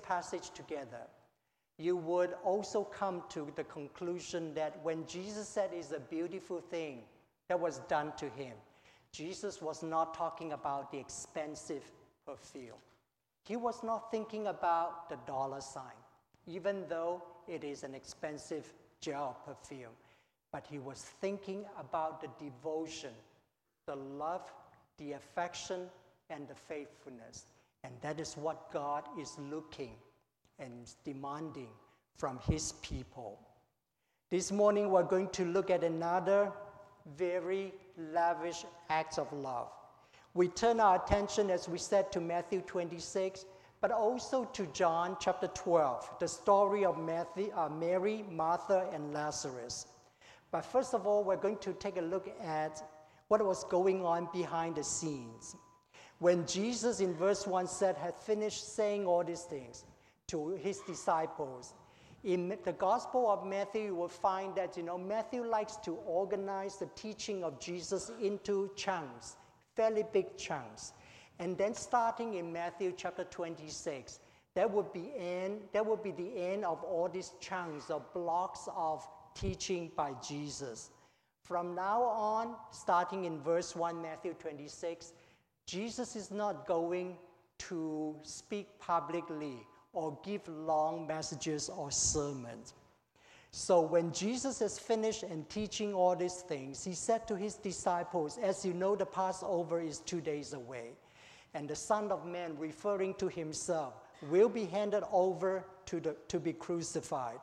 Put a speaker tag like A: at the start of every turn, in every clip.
A: passage together, you would also come to the conclusion that when Jesus said it's a beautiful thing that was done to him, Jesus was not talking about the expensive perfume. He was not thinking about the dollar sign, even though it is an expensive gel perfume. But he was thinking about the devotion, the love, the affection, and the faithfulness. And that is what God is looking and demanding from his people. This morning we're going to look at another very lavish act of love. We turn our attention, as we said, to Matthew 26, but also to John chapter 12, the story of Mary, Martha, and Lazarus. But first of all, we're going to take a look at what was going on behind the scenes. When Jesus in verse 1 said, had finished saying all these things to his disciples, in the Gospel of Matthew, you will find that, Matthew likes to organize the teaching of Jesus into chunks, fairly big chunks. And then starting in Matthew chapter 26, that would be the end of all these chunks or blocks of teaching by Jesus. From now on, starting in verse 1, Matthew 26, Jesus is not going to speak publicly or give long messages or sermons. So when Jesus has finished and teaching all these things, he said to his disciples, as you know, the Passover is 2 days away, and the Son of Man, referring to himself, will be handed over to be crucified.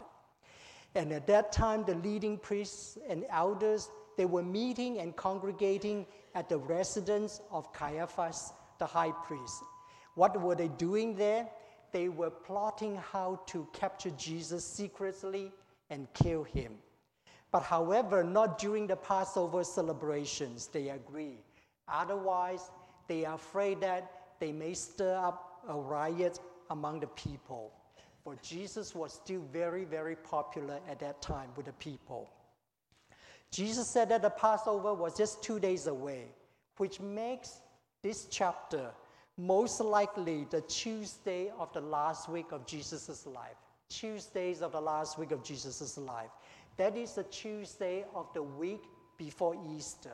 A: And at that time, the leading priests and elders, they were meeting and congregating at the residence of Caiaphas, the high priest. What were they doing there? They were plotting how to capture Jesus secretly and kill him. But however, not during the Passover celebrations, they agree. Otherwise, they are afraid that they may stir up a riot among the people. For Jesus was still very, very popular at that time with the people. Jesus said that the Passover was just 2 days away, which makes this chapter most likely the Tuesday of the last week of Jesus' life. Tuesdays of the last week of Jesus' life. That is the Tuesday of the week before Easter.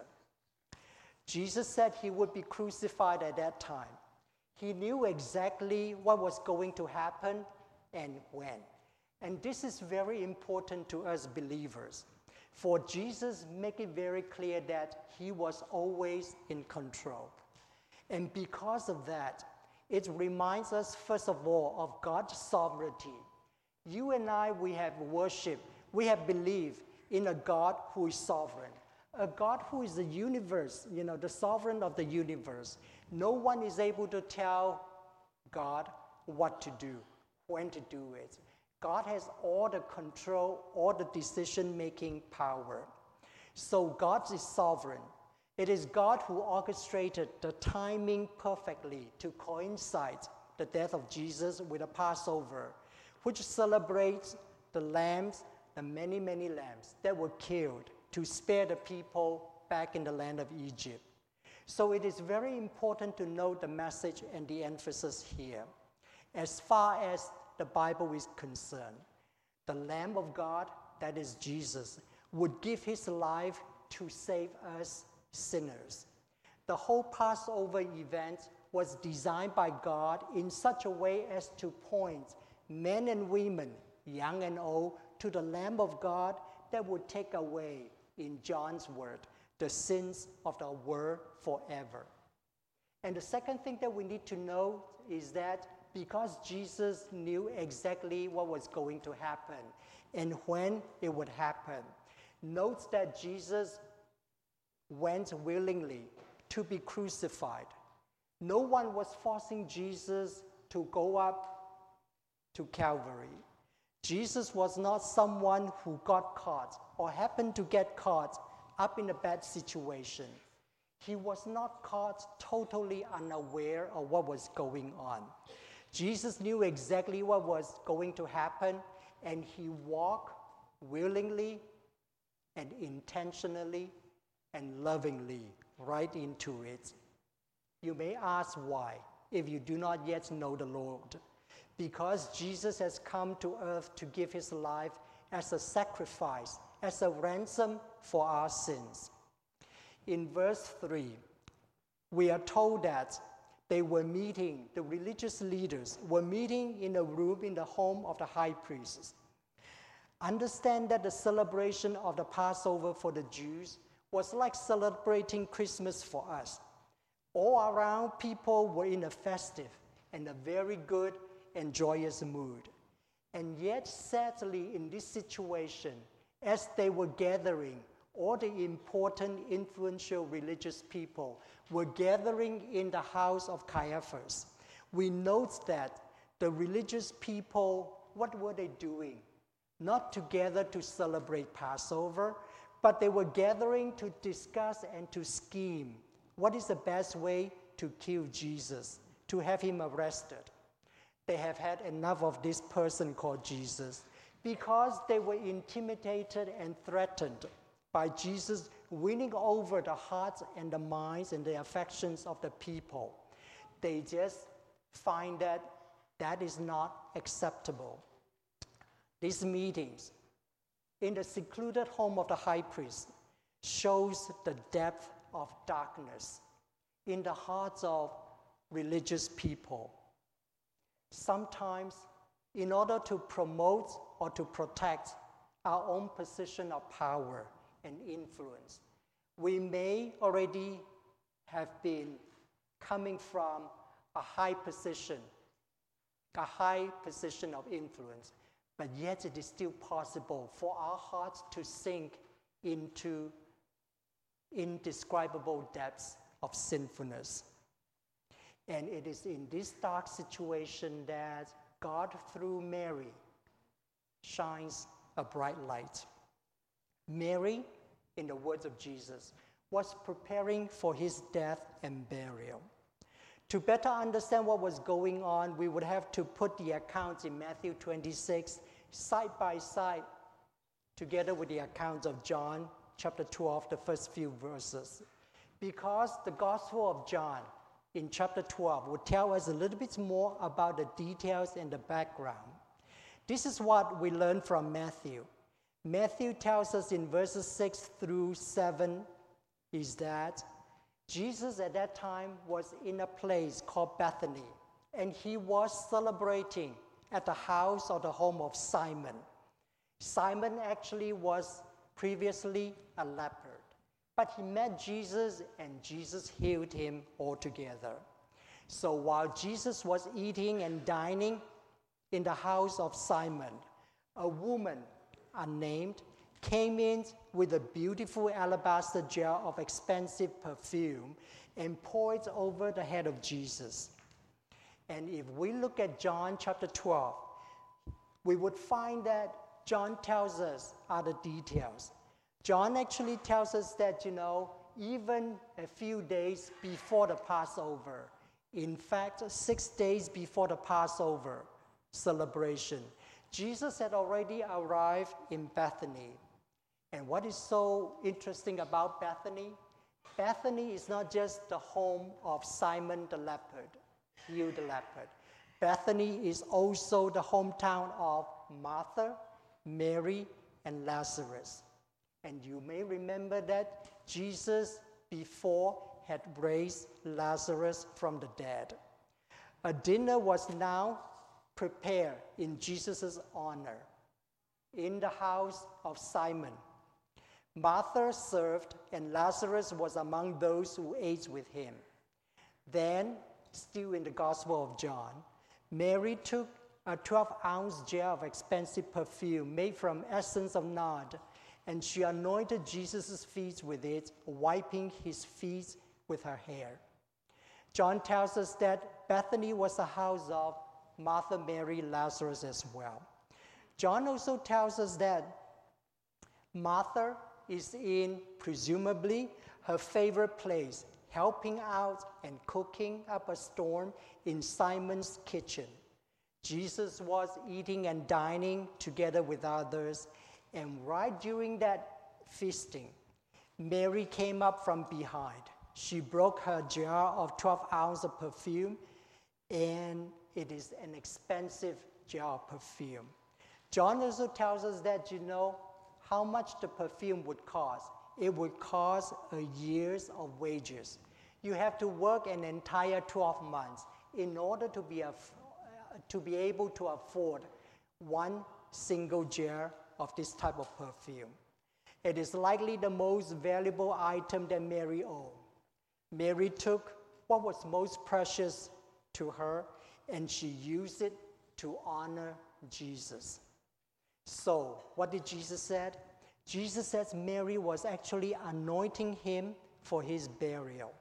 A: Jesus said he would be crucified at that time. He knew exactly what was going to happen and when. And this is very important to us believers. For Jesus made it very clear that he was always in control. And because of that, it reminds us, first of all, of God's sovereignty. You and I, we have worshiped, we have believed in a God who is sovereign, a God who is the universe, the sovereign of the universe. No one is able to tell God what to do, when to do it. God has all the control, all the decision-making power. So God is sovereign. It is God who orchestrated the timing perfectly to coincide the death of Jesus with the Passover, which celebrates the lambs, the many, many lambs that were killed to spare the people back in the land of Egypt. So it is very important to note the message and the emphasis here. As far as the Bible is concerned, the Lamb of God, that is Jesus, would give his life to save us sinners. The whole Passover event was designed by God in such a way as to point men and women, young and old, to the Lamb of God that would take away, in John's word, the sins of the world forever. And the second thing that we need to know is that because Jesus knew exactly what was going to happen and when it would happen, note that Jesus went willingly to be crucified. No one was forcing Jesus to go up to Calvary. Jesus was not someone who got caught or happened to get caught up in a bad situation. He was not caught totally unaware of what was going on. Jesus knew exactly what was going to happen, and he walked willingly and intentionally and lovingly right into it. You may ask why, if you do not yet know the Lord. because Jesus has come to earth to give his life as a sacrifice, as a ransom for our sins. In verse 3, we are told that the religious leaders were meeting in a room in the home of the high priest. Understand that the celebration of the Passover for the Jews was like celebrating Christmas for us. All around, people were in a festive and a very good and joyous mood. And yet, sadly, in this situation, as they were gathering, all the important, influential religious people were gathering in the house of Caiaphas. We note that the religious people, what were they doing? Not together to celebrate Passover, but they were gathering to discuss and to scheme what is the best way to kill Jesus, to have him arrested. They have had enough of this person called Jesus because they were intimidated and threatened by Jesus winning over the hearts and the minds and the affections of the people. They just find that that is not acceptable. These meetings in the secluded home of the high priest shows the depth of darkness in the hearts of religious people. Sometimes, in order to promote or to protect our own position of power and influence, we may already have been coming from a high position of influence, but yet it is still possible for our hearts to sink into indescribable depths of sinfulness. And it is in this dark situation that God, through Mary, shines a bright light. Mary, in the words of Jesus, was preparing for his death and burial. To better understand what was going on, we would have to put the accounts in Matthew 26 side by side together with the accounts of John chapter 12, the first few verses. Because the Gospel of John in chapter 12 would tell us a little bit more about the details and the background. This is what we learn from Matthew. Matthew tells us in verses 6 through 7 is that Jesus at that time was in a place called Bethany, and he was celebrating at the house or the home of Simon. Simon actually was previously a leper, but he met Jesus and Jesus healed him altogether. So while Jesus was eating and dining in the house of Simon, a woman unnamed came in with a beautiful alabaster jar of expensive perfume and poured it over the head of Jesus. And if we look at John chapter 12, we would find that John tells us other details. John actually tells us that, even a few days before the Passover, in fact, 6 days before the Passover celebration, Jesus had already arrived in Bethany. And what is so interesting about Bethany? Bethany is not just the home of Simon the leper, healed the leper. Bethany is also the hometown of Martha, Mary, and Lazarus. And you may remember that Jesus before had raised Lazarus from the dead. A dinner was now prepared in Jesus' honor in the house of Simon. Martha served, and Lazarus was among those who ate with him. Then, still in the Gospel of John, Mary took a 12-ounce jar of expensive perfume made from essence of nard, and she anointed Jesus' feet with it, wiping his feet with her hair. John tells us that Bethany was the house of Martha, Mary, Lazarus as well. John also tells us that Martha is in, presumably, her favorite place, helping out and cooking up a storm in Simon's kitchen. Jesus was eating and dining together with others, and right during that feasting, Mary came up from behind. She broke her jar of 12 ounces of perfume, and it is an expensive jar of perfume. John also tells us that, how much the perfume would cost. It would cost a year's of wages. You have to work an entire 12 months in order to be able to afford one single jar of this type of perfume. It is likely the most valuable item that Mary owned. Mary took what was most precious to her and she used it to honor Jesus. So, what did Jesus say? Jesus says Mary was actually anointing him for his burial.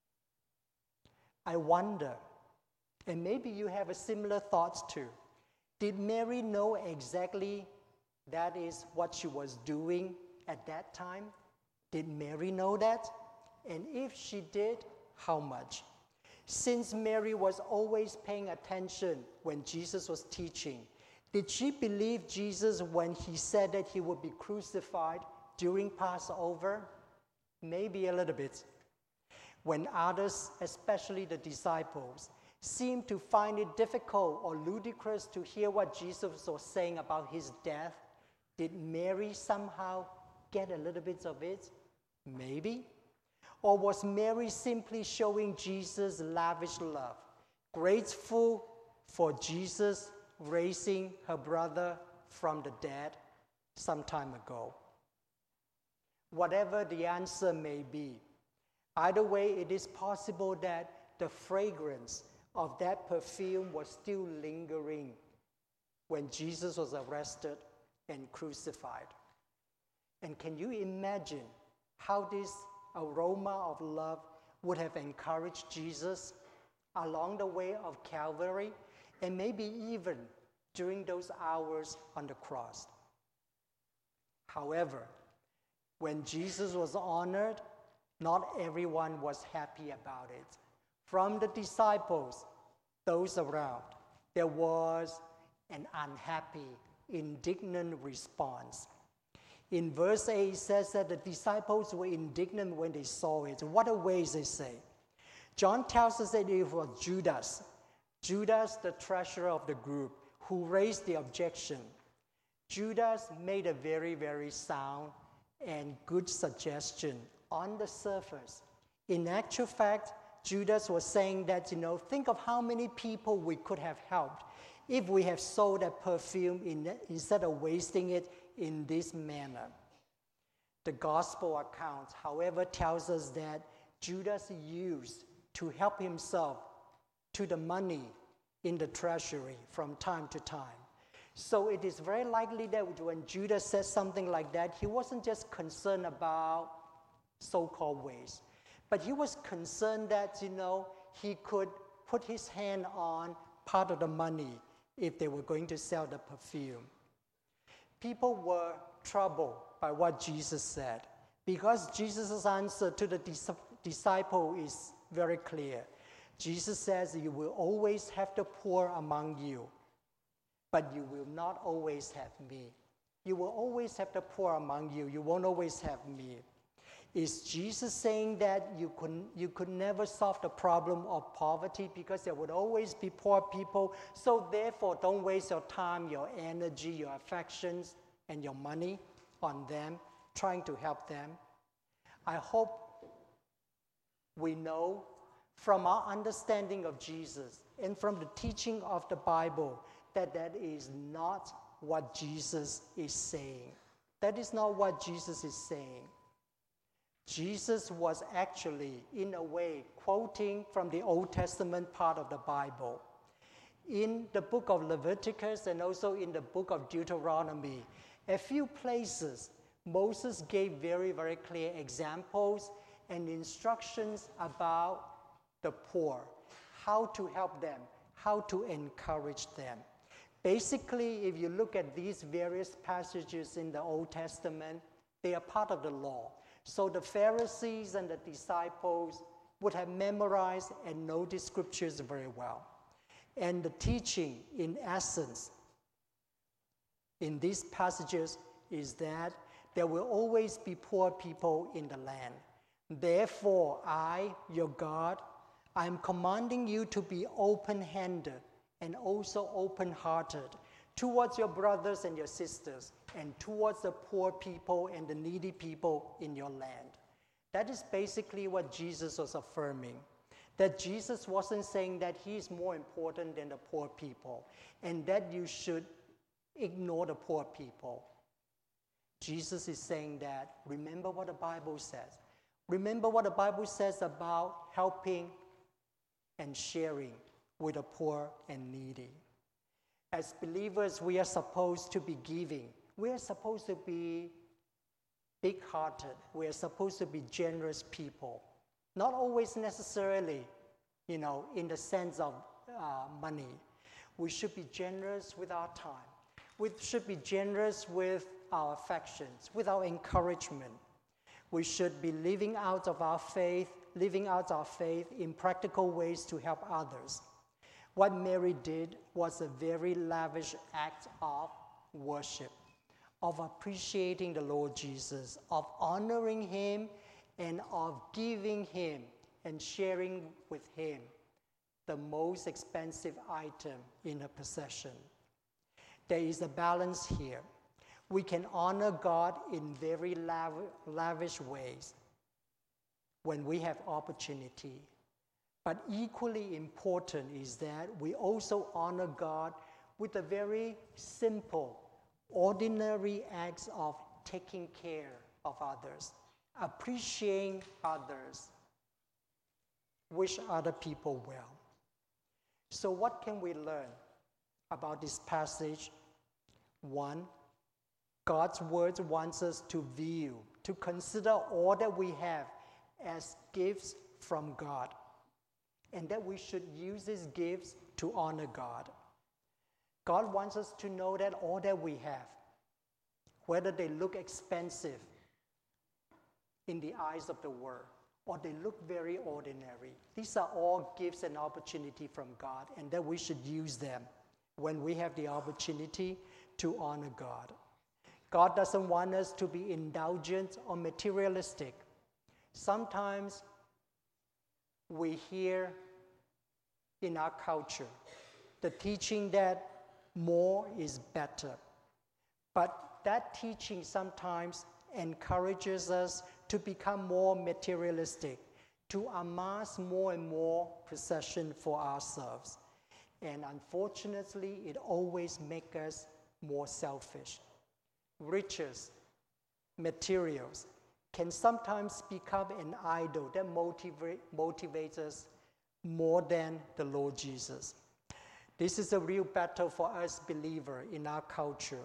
A: I wonder, and maybe you have a similar thoughts too, did Mary know exactly that is what she was doing at that time? Did Mary know that? And if she did, how much? Since Mary was always paying attention when Jesus was teaching, did she believe Jesus when he said that he would be crucified during Passover? Maybe a little bit. When others, especially the disciples, seemed to find it difficult or ludicrous to hear what Jesus was saying about his death, did Mary somehow get a little bit of it? Maybe. Or was Mary simply showing Jesus lavish love, grateful for Jesus raising her brother from the dead some time ago? Whatever the answer may be, either way, it is possible that the fragrance of that perfume was still lingering when Jesus was arrested and crucified. And can you imagine how this aroma of love would have encouraged Jesus along the way of Calvary and maybe even during those hours on the cross? However, when Jesus was honored, not everyone was happy about it. From the disciples, those around, there was an unhappy, indignant response. In verse 8, it says that the disciples were indignant when they saw it. What a ways they say. John tells us that it was Judas, the treasurer of the group, who raised the objection. Judas made a very, very sound and good suggestion on the surface. In actual fact, Judas was saying that, think of how many people we could have helped if we have sold that perfume instead of wasting it in this manner. The gospel account, however, tells us that Judas used to help himself to the money in the treasury from time to time. So it is very likely that when Judas said something like that, he wasn't just concerned about so-called waste, but he was concerned that, he could put his hand on part of the money if they were going to sell the perfume. People were troubled by what Jesus said because Jesus' answer to the disciple is very clear. Jesus says, you will always have the poor among you, but you will not always have me. You will always have the poor among you. You won't always have me. Is Jesus saying that you could never solve the problem of poverty because there would always be poor people, so therefore don't waste your time, your energy, your affections, and your money on them, trying to help them? I hope we know from our understanding of Jesus and from the teaching of the Bible that that is not what Jesus is saying. That is not what Jesus is saying. Jesus was actually, in a way, quoting from the Old Testament part of the Bible. In the book of Leviticus and also in the book of Deuteronomy, a few places, Moses gave very, very clear examples and instructions about the poor, how to help them, how to encourage them. Basically, if you look at these various passages in the Old Testament, they are part of the law. So the Pharisees and the disciples would have memorized and know the scriptures very well. And the teaching, in essence, in these passages is that there will always be poor people in the land. Therefore, I, your God, I am commanding you to be open-handed and also open-hearted towards your brothers and your sisters and towards the poor people and the needy people in your land. That is basically what Jesus was affirming. That Jesus wasn't saying that he is more important than the poor people and that you should ignore the poor people. Jesus is saying that, remember what the Bible says. Remember what the Bible says about helping and sharing with the poor and needy. As believers, we are supposed to be giving. We are supposed to be big-hearted. We are supposed to be generous people. Not always necessarily, in the sense of money. We should be generous with our time. We should be generous with our affections, with our encouragement. We should be living out our faith in practical ways to help others. What Mary did was a very lavish act of worship, of appreciating the Lord Jesus, of honoring him, and of giving him and sharing with him the most expensive item in her possession. There is a balance here. We can honor God in very lavish ways when we have opportunity. But equally important is that we also honor God with the very simple, ordinary acts of taking care of others, appreciating others, wish other people well. So what can we learn about this passage? One, God's word wants us to view, to consider all that we have as gifts from God, and that we should use these gifts to honor God. God wants us to know that all that we have, whether they look expensive in the eyes of the world, or they look very ordinary, these are all gifts and opportunity from God, and that we should use them when we have the opportunity to honor God. God doesn't want us to be indulgent or materialistic. Sometimes we hear in our culture the teaching that more is better. But that teaching sometimes encourages us to become more materialistic, to amass more and more possession for ourselves. And unfortunately, it always makes us more selfish. Riches, materials, can sometimes become an idol that motivates us more than the Lord Jesus. This is a real battle for us believers in our culture.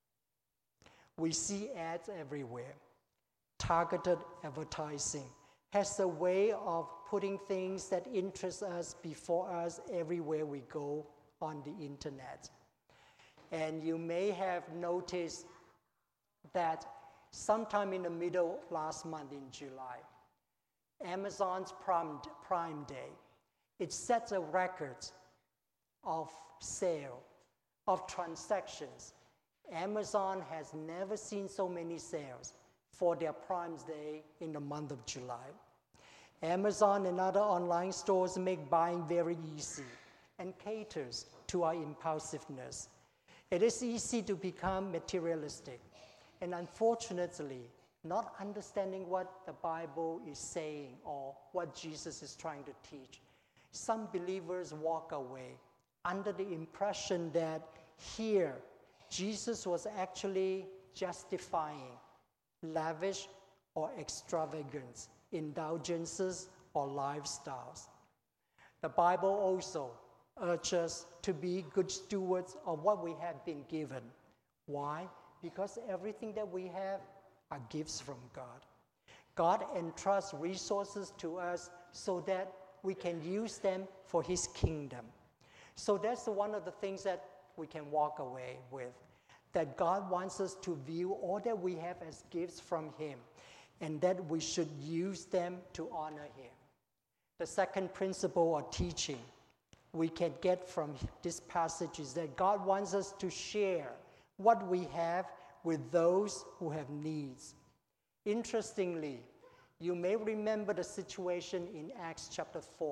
A: We see ads everywhere. Targeted advertising has a way of putting things that interest us before us everywhere we go on the internet. And you may have noticed that sometime in the middle last month in July, Amazon's Prime Day, it sets a record of sale, of transactions. Amazon has never seen so many sales for their Prime Day in the month of July. Amazon and other online stores make buying very easy and caters to our impulsiveness. It is easy to become materialistic, and unfortunately, not understanding what the Bible is saying or what Jesus is trying to teach. Some believers walk away under the impression that here, Jesus was actually justifying lavish or extravagant indulgences or lifestyles. The Bible also urges us to be good stewards of what we have been given. Why? Because everything that we have are gifts from God. God entrusts resources to us so that we can use them for His kingdom. So that's one of the things that we can walk away with, that God wants us to view all that we have as gifts from Him, and that we should use them to honor Him. The second principle or teaching we can get from this passage is that God wants us to share what we have with those who have needs. Interestingly, you may remember the situation in Acts chapter 4,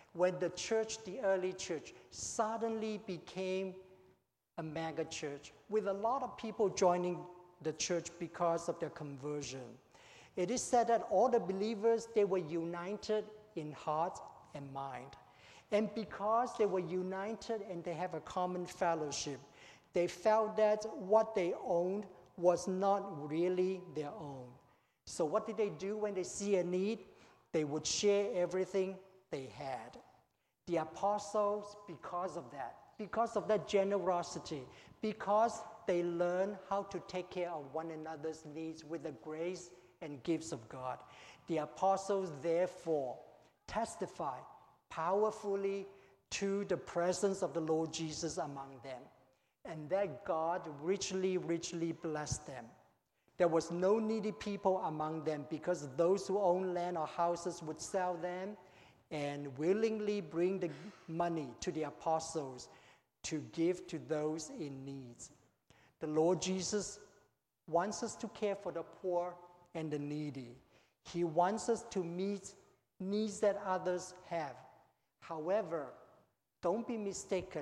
A: when the church, the early church, suddenly became a mega church with a lot of people joining the church because of their conversion. It is said that all the believers, they were united in heart and mind. And because they were united and they have a common fellowship, they felt that what they owned was not really their own. So what did they do when they see a need? They would share everything they had. The apostles, because of that generosity, because they learned how to take care of one another's needs with the grace and gifts of God, the apostles therefore testify powerfully to the presence of the Lord Jesus among them, and that God richly, richly blessed them. There was no needy people among them, because those who own land or houses would sell them and willingly bring the money to the apostles to give to those in need. The Lord Jesus wants us to care for the poor and the needy. He wants us to meet needs that others have. However, don't be mistaken,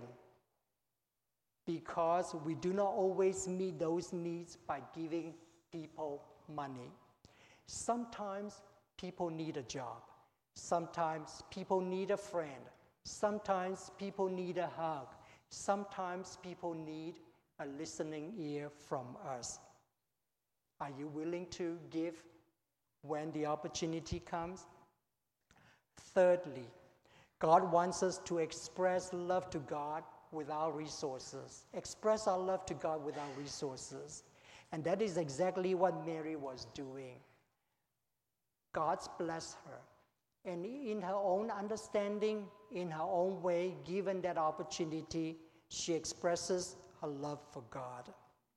A: because we do not always meet those needs by giving people money. Sometimes people need a job. Sometimes people need a friend. Sometimes people need a hug. Sometimes people need a listening ear from us. Are you willing to give when the opportunity comes? Thirdly, God wants us to express love to God with our resources. Express our love to God with our resources. And that is exactly what Mary was doing. God's blessed her. And in her own understanding, in her own way, given that opportunity, she expresses her love for God.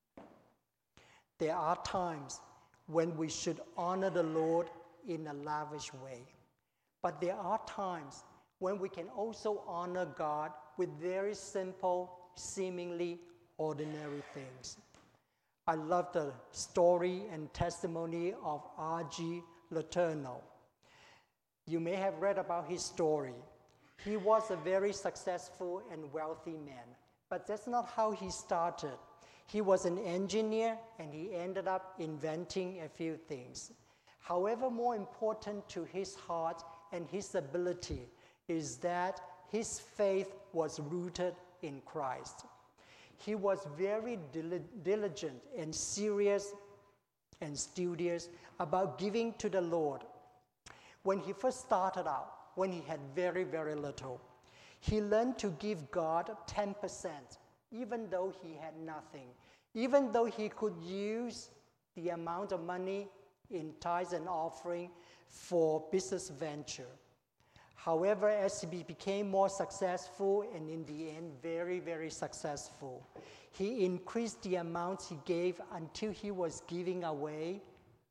A: There are times when we should honor the Lord in a lavish way. But there are times when we can also honor God with very simple, seemingly ordinary things. I love the story and testimony of R.G. Letourneau. You may have read about his story. He was a very successful and wealthy man, but that's not how he started. He was an engineer, and he ended up inventing a few things. However, more important to his heart and his ability is that his faith was rooted in Christ. He was very diligent and serious and studious about giving to the Lord. When he first started out, when he had very, very little, he learned to give God 10%, even though he had nothing, even though he could use the amount of money in tithes and offering for business venture. However, as he became more successful, and in the end very, very successful, he increased the amounts he gave until he was giving away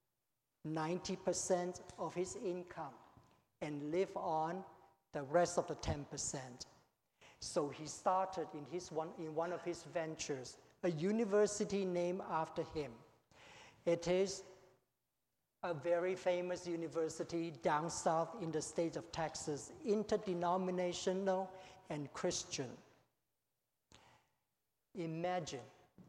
A: 90% of his income and live on the rest of the 10%. So he started in one of his ventures, a university named after him. It is a very famous university down south in the state of Texas, interdenominational and Christian. Imagine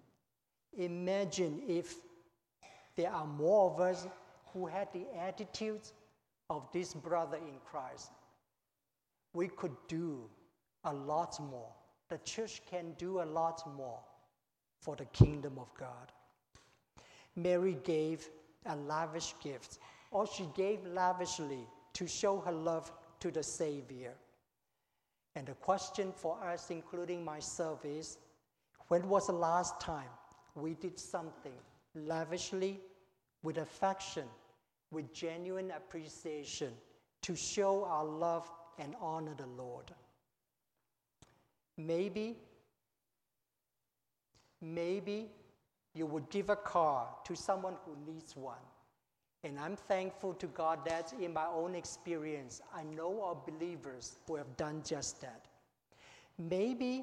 A: if there are more of us who had the attitudes of this brother in Christ. We could do a lot more. The church can do a lot more for the kingdom of God. Mary gave a lavish gift, or she gave lavishly to show her love to the Savior. And the question for us, including myself, is, when was the last time we did something lavishly, with affection, with genuine appreciation, to show our love and honor the Lord? Maybe you would give a car to someone who needs one. And I'm thankful to God that in my own experience, I know of believers who have done just that. Maybe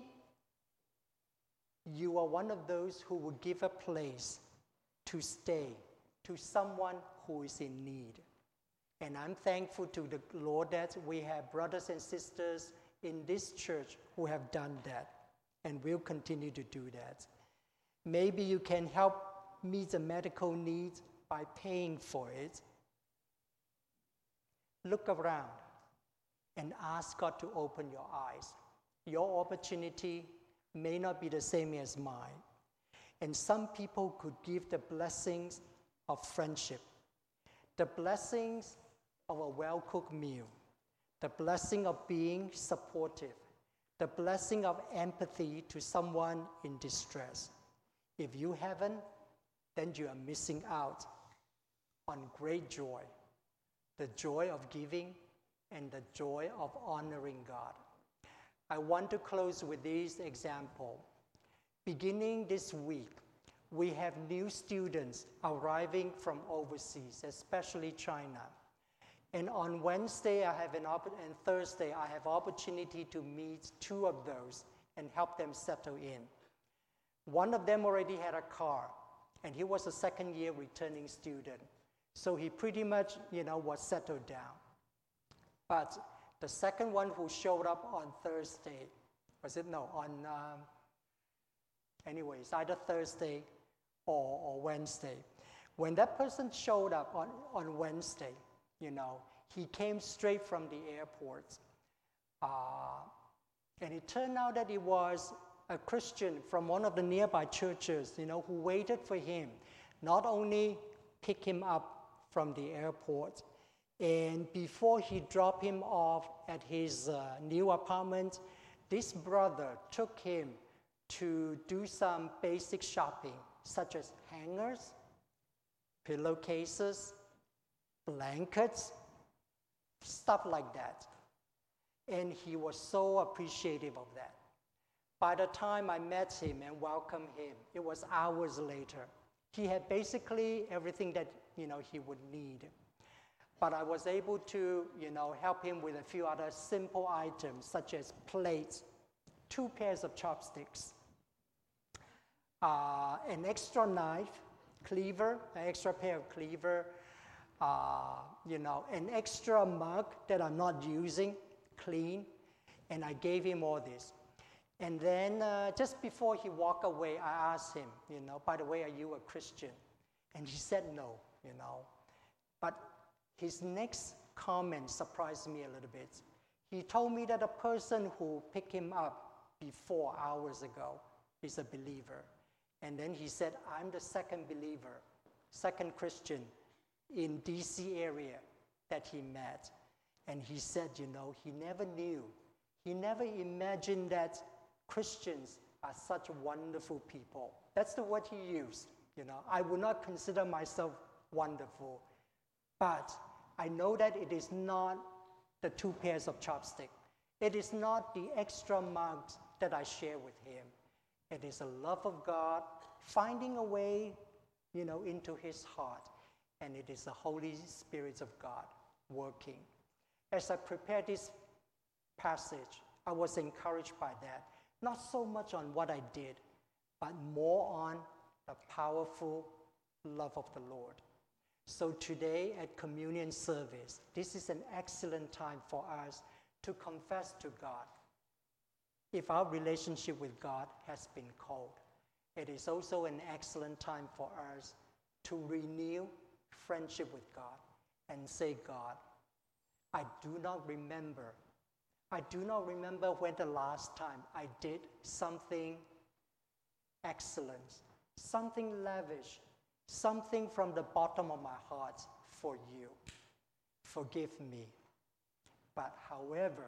A: you are one of those who would give a place to stay to someone who is in need. And I'm thankful to the Lord that we have brothers and sisters in this church who have done that and will continue to do that. Maybe you can help meet the medical needs by paying for it. Look around and ask God to open your eyes. Your opportunity may not be the same as mine. And some people could give the blessings of friendship, the blessings of a well-cooked meal, the blessing of being supportive, the blessing of empathy to someone in distress. If you haven't, then you are missing out on great joy, the joy of giving and the joy of honoring God. I want to close with this example. Beginning this week, we have new students arriving from overseas, especially China. And on Wednesday and Thursday, I have opportunity to meet 2 of those and help them settle in. One of them already had a car, and he was a second-year returning student. So he pretty much, was settled down. But the second one who showed up on Thursday, anyways, either Thursday or Wednesday. When that person showed up on Wednesday, he came straight from the airport. And it turned out that he was a Christian from one of the nearby churches, who waited for him, not only pick him up from the airport, and before he dropped him off at his new apartment, this brother took him to do some basic shopping, such as hangers, pillowcases, blankets, stuff like that. And he was so appreciative of that. By the time I met him and welcomed him, it was hours later. He had basically everything that he would need. But I was able to help him with a few other simple items, such as plates, 2 pairs of chopsticks, an extra knife, cleaver, an extra pair of cleaver, an extra mug that I'm not using, clean, and I gave him all this. And then just before he walked away, I asked him, by the way, are you a Christian? And he said no, But his next comment surprised me a little bit. He told me that a person who picked him up before hours ago is a believer. And then he said, I'm the second believer, second Christian in DC area that he met. And he said, he never knew. He never imagined that Christians are such wonderful people. That's the word he used. I would not consider myself wonderful, but I know that it is not the 2 pairs of chopsticks. It is not the extra mugs that I share with him. It is the love of God finding a way, into his heart, and it is the Holy Spirit of God working. As I prepared this passage, I was encouraged by that. Not so much on what I did, but more on the powerful love of the Lord. So today at communion service, this is an excellent time for us to confess to God. If our relationship with God has been cold, it is also an excellent time for us to renew friendship with God and say, God, I do not remember when the last time I did something excellent, something lavish, something from the bottom of my heart for you. Forgive me. But however,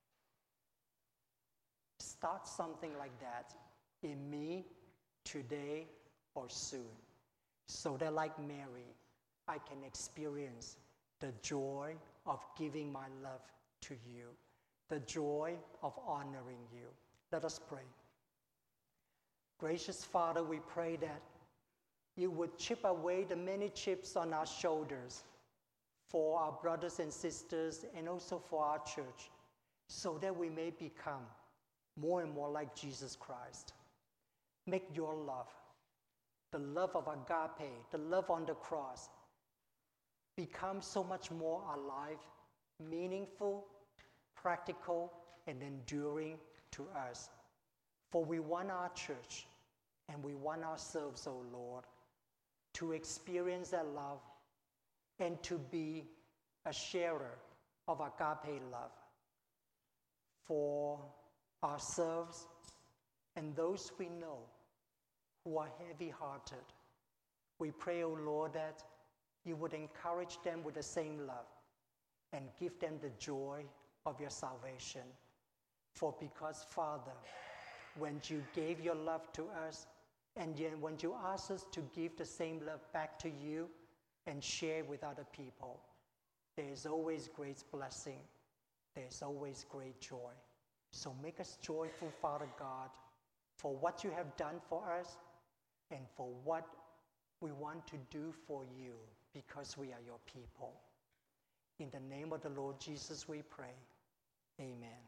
A: start something like that in me today or soon, so that like Mary, I can experience the joy of giving my love to you, the joy of honoring you. Let us pray. Gracious Father, we pray that you would chip away the many chips on our shoulders for our brothers and sisters and also for our church, so that we may become more and more like Jesus Christ. Make your love, the love of agape, the love on the cross, become so much more alive, meaningful, practical, and enduring to us. For we want our church and we want ourselves, O Lord, to experience that love and to be a sharer of agape love for ourselves and those we know who are heavy-hearted. We pray, O Lord, that you would encourage them with the same love and give them the joy of your salvation. For because, Father, when you gave your love to us, and then when you ask us to give the same love back to you and share with other people, there is always great blessing. There is always great joy. So make us joyful, Father God, for what you have done for us and for what we want to do for you, because we are your people. In the name of the Lord Jesus we pray. Amen.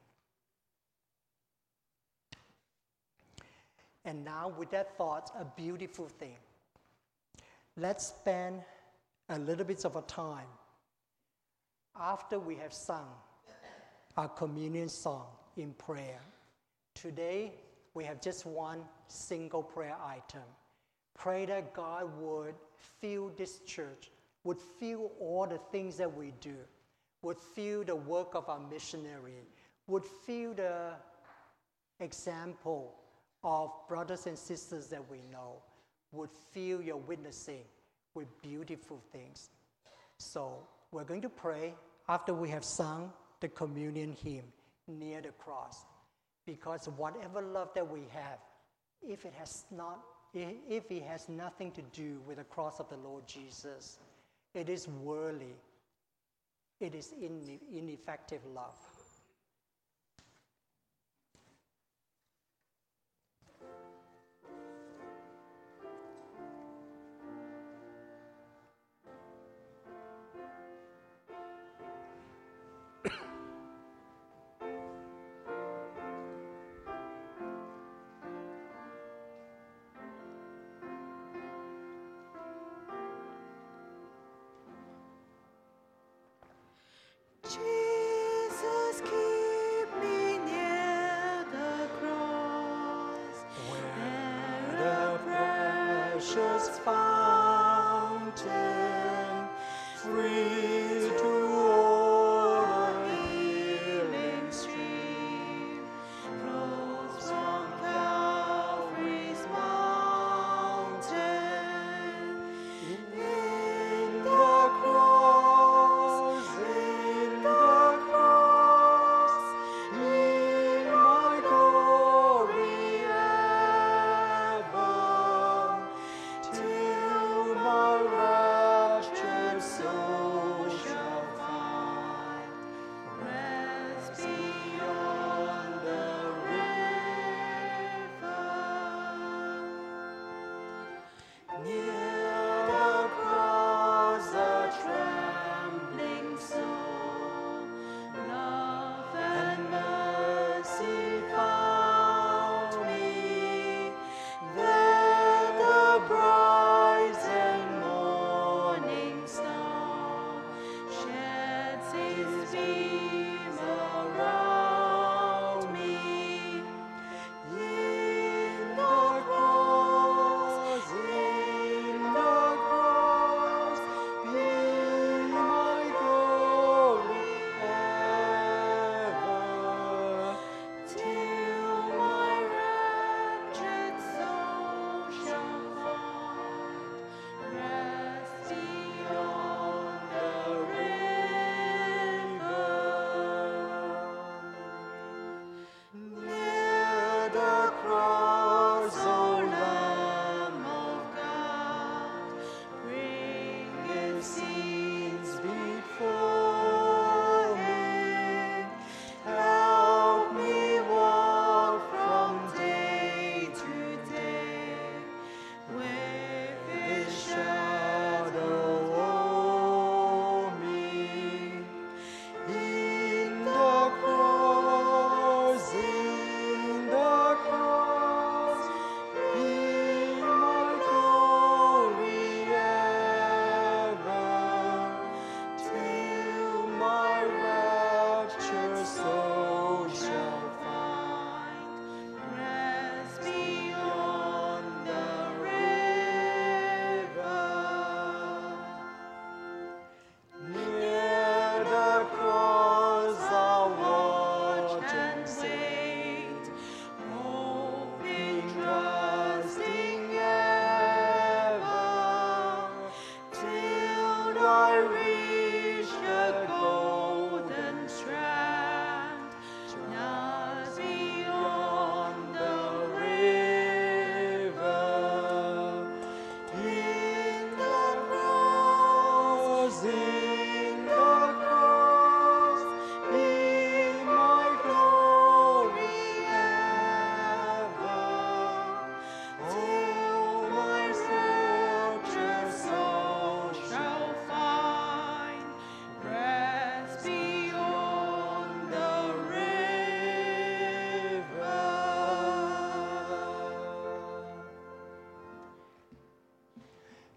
A: And now, with that thought, a beautiful thing. Let's spend a little bit of a time after we have sung our communion song in prayer. Today, we have just one single prayer item. Pray that God would fill this church, would fill all the things that we do, would fill the work of our missionary, would fill the example of brothers and sisters that we know, would fill your witnessing with beautiful things. So we're going to pray after we have sung the communion hymn, Near the Cross, because whatever love that we have, if it has nothing to do with the cross of the Lord Jesus, it is worldly. It is ineffective love.
B: Jesus, keep me near the cross,
A: Where the precious fountain, free to all the healing stream,
B: flows from Calvary's mountain.
A: in the cross, in my glory ever, till my raptured soul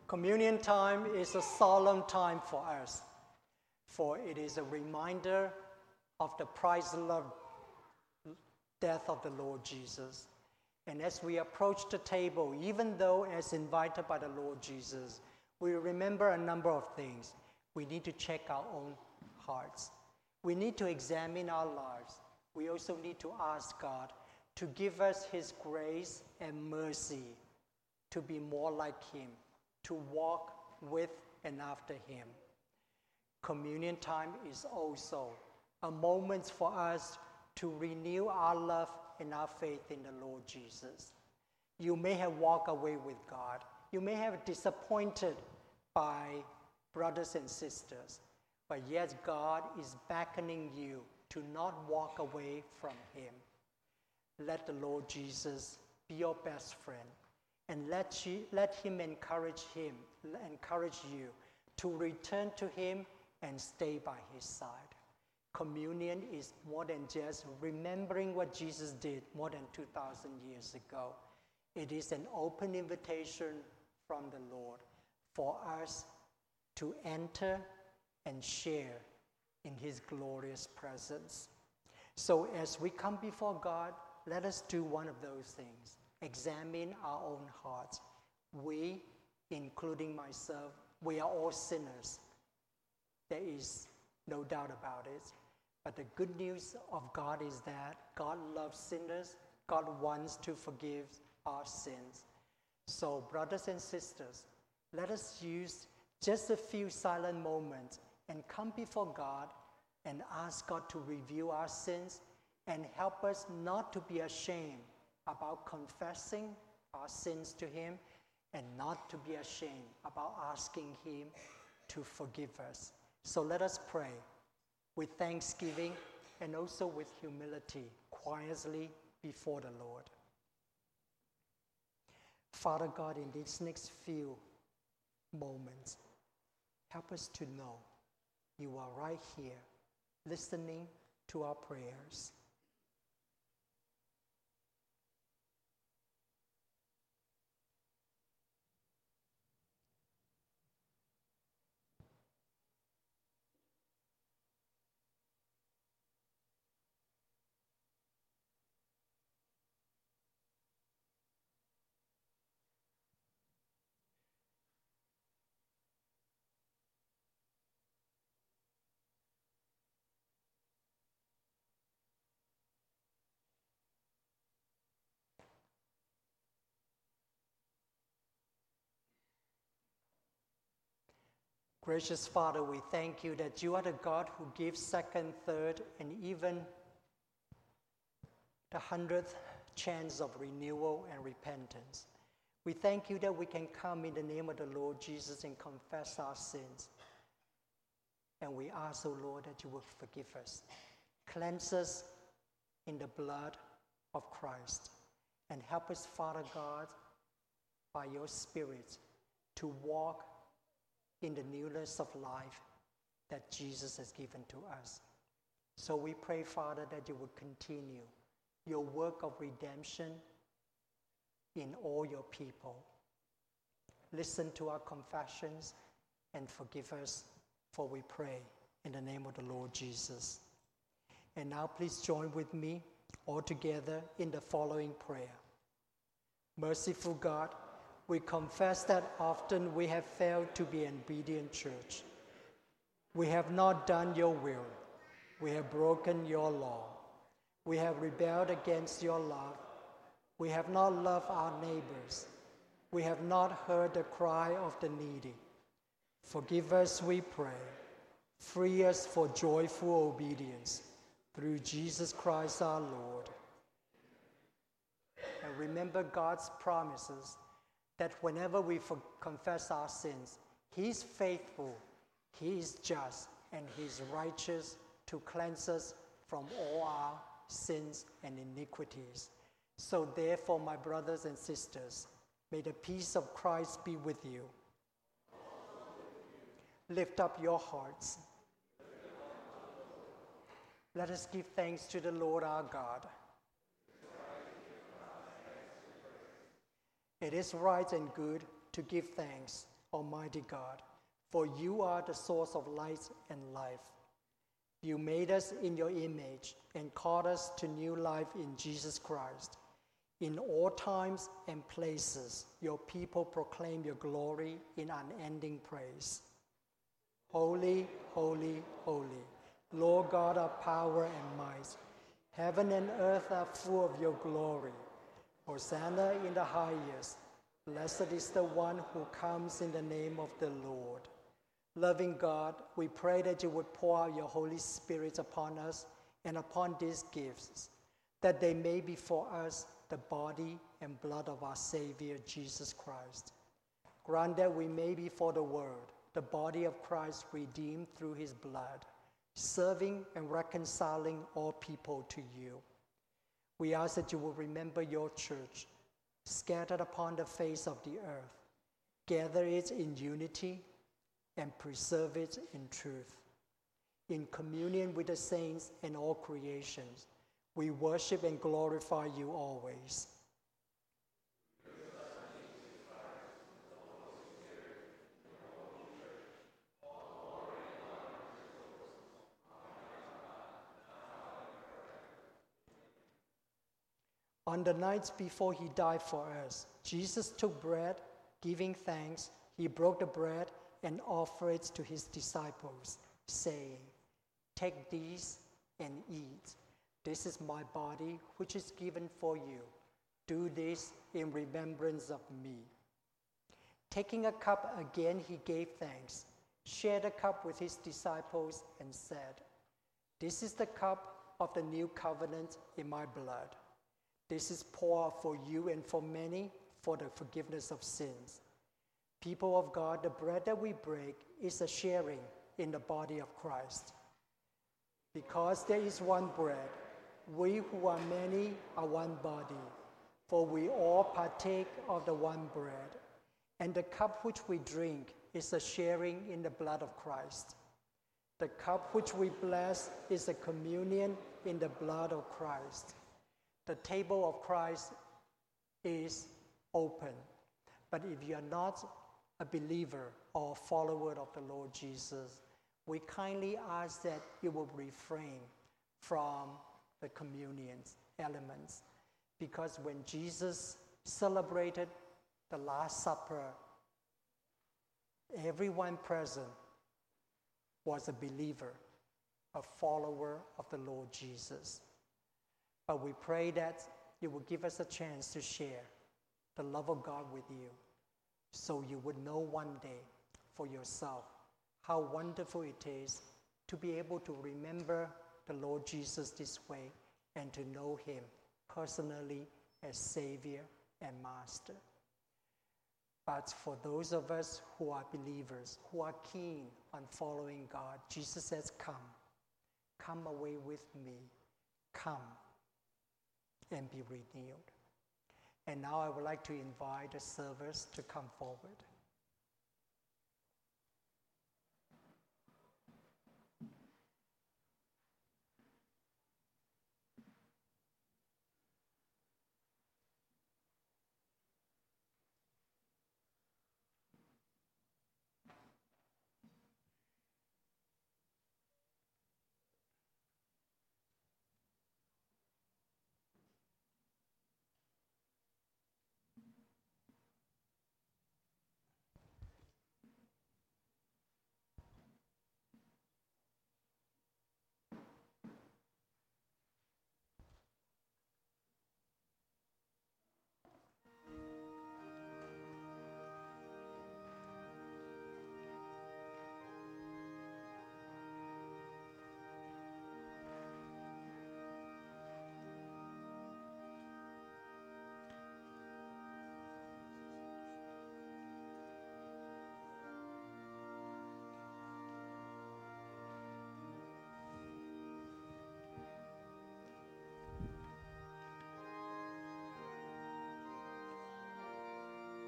A: Communion time is a solemn time for us, for it is a reminder of the priceless death of the Lord Jesus. And as we approach the table, even though as invited by the Lord Jesus, we remember a number of things. We need to check our own hearts. We need to examine our lives. We also need to ask God to give us His grace and mercy to be more like Him, to walk with and after Him. Communion time is also a moment for us to renew our love and our faith in the Lord Jesus. You may have walked away with God. You may have disappointed by brothers and sisters, but yet God is beckoning you to not walk away from Him. Let the Lord Jesus be your best friend, and let Him encourage you to return to Him and stay by His side. Communion is more than just remembering what Jesus did more than 2,000 years ago. It is an open invitation from the Lord for us to enter and share in His glorious presence. So as we come before God, let us do one of those things. Examine our own hearts. We, including myself, we are all sinners. There is no doubt about it. But the good news of God is that God loves sinners. God wants to forgive our sins. So, brothers and sisters, let us use just a few silent moments and come before God and ask God to review our sins and help us not to be ashamed about confessing our sins to Him and not to be ashamed about asking Him to forgive us. So let us pray with thanksgiving and also with humility, quietly before the Lord. Father God, in these next few moments, help us to know You are right here, listening to our prayers. Gracious Father, we thank You that You are the God who gives second, third, and even the 100th chance of renewal and repentance. We thank You that we can come in the name of the Lord Jesus and confess our sins. And we ask, O Lord, that You will forgive us. Cleanse us in the blood of Christ. And help us, Father God, by Your Spirit, to walk in the newness of life that Jesus has given to us. So we pray, Father, that You will continue Your work of redemption in all Your people. Listen to our confessions and forgive us, for we pray in the name of the Lord Jesus. And now please join with me all together in the following prayer. Merciful God, we confess that often we have failed to be an obedient church. We have not done Your will. We have broken Your law. We have rebelled against Your love. We have not loved our neighbors. We have not heard the cry of the needy. Forgive us, we pray. Free us for joyful obedience through Jesus Christ our Lord. And remember God's promises that whenever we confess our sins, He is faithful, He is just, and He is righteous to cleanse us from all our sins and iniquities. So therefore, my brothers and sisters, may the peace of Christ be with you. Lift up your hearts. Let us give thanks to the Lord our God. It is right and good to give thanks, Almighty God, for you are the source of light and life. You made us in your image and called us to new life in Jesus Christ. In all times and places, your people proclaim your glory in unending praise. Holy, holy, holy, Lord God of power and might. Heaven and earth are full of your glory. Hosanna in the highest. Blessed is the one who comes in the name of the Lord. Loving God, we pray that you would pour out your Holy Spirit upon us and upon these gifts, that they may be for us the body and blood of our Savior, Jesus Christ. Grant that we may be for the world, the body of Christ redeemed through his blood, serving and reconciling all people to you. We ask that you will remember your church, scattered upon the face of the earth, gather it in unity, and preserve it in truth. In communion with the saints and all creations, we worship and glorify you always. On the night before he died for us, Jesus took bread, giving thanks. He broke the bread and offered it to his disciples, saying, "Take these and eat. This is my body, which is given for you. Do this in remembrance of me." Taking a cup again, he gave thanks, shared the cup with his disciples, and said, "This is the cup of the new covenant in my blood. This is poured for you and for many for the forgiveness of sins." People of God, the bread that we break is a sharing in the body of Christ. Because there is one bread, we who are many are one body, for we all partake of the one bread. And the cup which we drink is a sharing in the blood of Christ. The cup which we bless is a communion in the blood of Christ. The table of Christ is open. But if you are not a believer or a follower of the Lord Jesus, we kindly ask that you will refrain from the communion elements. Because when Jesus celebrated the Last Supper, everyone present was a believer, a follower of the Lord Jesus. But we pray that you will give us a chance to share the love of God with you, so you would know one day for yourself how wonderful it is to be able to remember the Lord Jesus this way and to know him personally as Savior and Master. But for those of us who are believers, who are keen on following God, Jesus says, come away with me, come and be renewed. And now I would like to invite the servers to come forward.